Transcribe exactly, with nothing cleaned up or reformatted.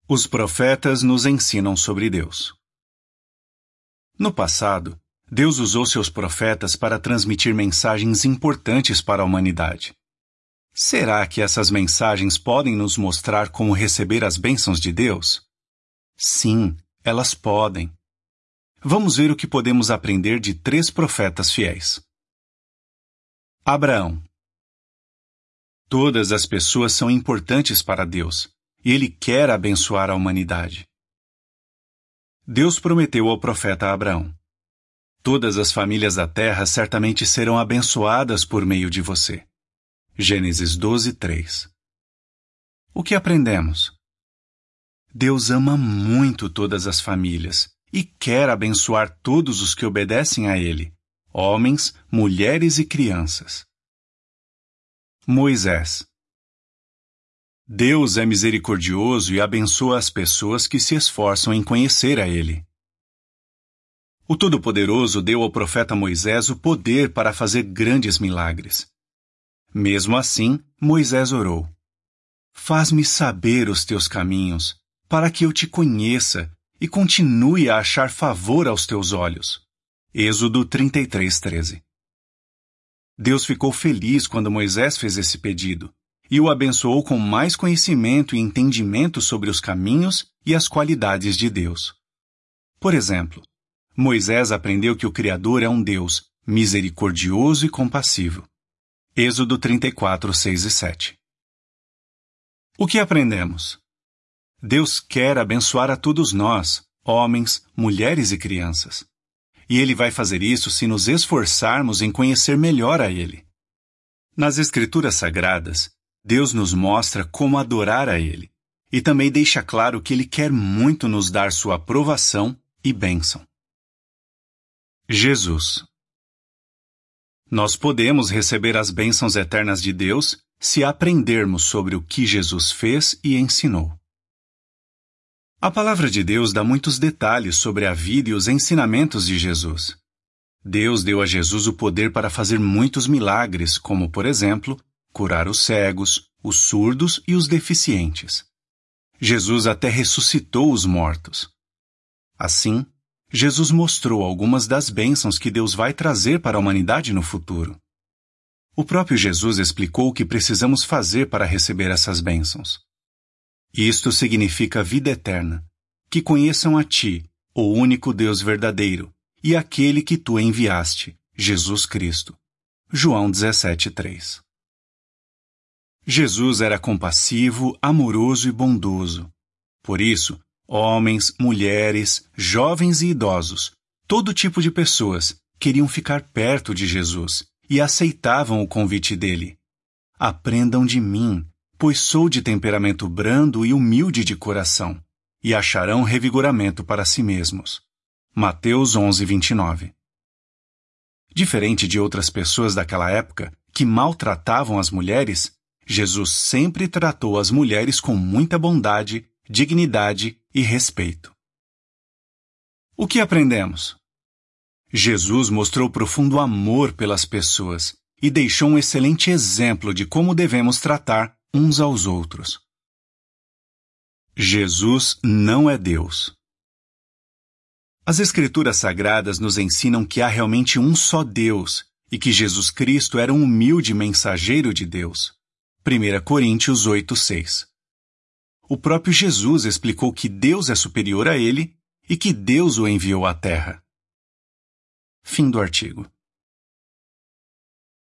Os profetas nos ensinam sobre Deus. No passado, Deus usou seus profetas para transmitir mensagens importantes para a humanidade. Será que essas mensagens podem nos mostrar como receber as bênçãos de Deus? Sim, elas podem. Vamos ver o que podemos aprender de três profetas fiéis. Abraão. Todas as pessoas são importantes para Deus, e Ele quer abençoar a humanidade. Deus prometeu ao profeta Abraão: todas as famílias da terra certamente serão abençoadas por meio de você. Gênesis doze, três. O que aprendemos? Deus ama muito todas as famílias e quer abençoar todos os que obedecem a Ele, homens, mulheres e crianças. Moisés. Deus é misericordioso e abençoa as pessoas que se esforçam em conhecer a Ele. O Todo-Poderoso deu ao profeta Moisés o poder para fazer grandes milagres. Mesmo assim, Moisés orou: faz-me saber os teus caminhos, para que eu te conheça e continue a achar favor aos teus olhos. Êxodo trinta e três, treze. Deus ficou feliz quando Moisés fez esse pedido e o abençoou com mais conhecimento e entendimento sobre os caminhos e as qualidades de Deus. Por exemplo, Moisés aprendeu que o Criador é um Deus misericordioso e compassivo. Êxodo trinta e quatro, seis e sete. O que aprendemos? Deus quer abençoar a todos nós, homens, mulheres e crianças. E Ele vai fazer isso se nos esforçarmos em conhecer melhor a Ele. Nas Escrituras Sagradas, Deus nos mostra como adorar a Ele, e também deixa claro que Ele quer muito nos dar sua aprovação e bênção. Jesus. Nós podemos receber as bênçãos eternas de Deus se aprendermos sobre o que Jesus fez e ensinou. A palavra de Deus dá muitos detalhes sobre a vida e os ensinamentos de Jesus. Deus deu a Jesus o poder para fazer muitos milagres, como, por exemplo, curar os cegos, os surdos e os deficientes. Jesus até ressuscitou os mortos. Assim, Jesus mostrou algumas das bênçãos que Deus vai trazer para a humanidade no futuro. O próprio Jesus explicou o que precisamos fazer para receber essas bênçãos. Isto significa vida eterna, que conheçam a Ti, o único Deus verdadeiro, e aquele que Tu enviaste, Jesus Cristo. João dezessete, três. Jesus era compassivo, amoroso e bondoso. Por isso, homens, mulheres, jovens e idosos, todo tipo de pessoas, queriam ficar perto de Jesus e aceitavam o convite dele. Aprendam de mim, pois sou de temperamento brando e humilde de coração, e acharão revigoramento para si mesmos. Mateus onze, vinte e nove. Diferente de outras pessoas daquela época, que maltratavam as mulheres, Jesus sempre tratou as mulheres com muita bondade, dignidade e respeito. O que aprendemos? Jesus mostrou profundo amor pelas pessoas e deixou um excelente exemplo de como devemos tratar uns aos outros. Jesus não é Deus. As Escrituras Sagradas nos ensinam que há realmente um só Deus e que Jesus Cristo era um humilde mensageiro de Deus. primeira Coríntios oito, seis. O próprio Jesus explicou que Deus é superior a ele e que Deus o enviou à Terra. Fim do artigo.